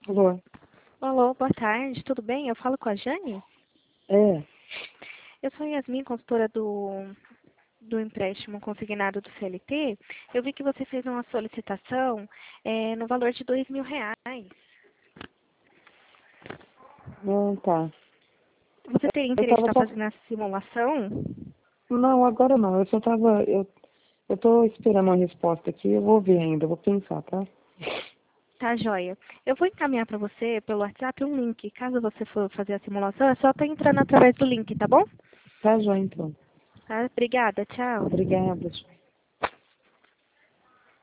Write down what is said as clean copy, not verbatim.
Alô? Alô, boa tarde, tudo bem? Eu falo com a Jane? É. Eu sou a Yasmin, consultora do empréstimo consignado do CLT. Eu vi que você fez uma solicitação no valor de R$ 2.000. Não, tá. Você teria Eu interesse em tava estar só. fazendo a simulação? Não, agora não. Eu só tava. Eu tô esperando uma resposta aqui. Eu vou ver ainda, eu vou pensar, tá? Tá, joia. Eu vou encaminhar para você pelo WhatsApp um link. Caso você for fazer a simulação, é só estar entrando através do link, tá bom? Tá, já então. Tá, obrigada, tchau. Obrigada.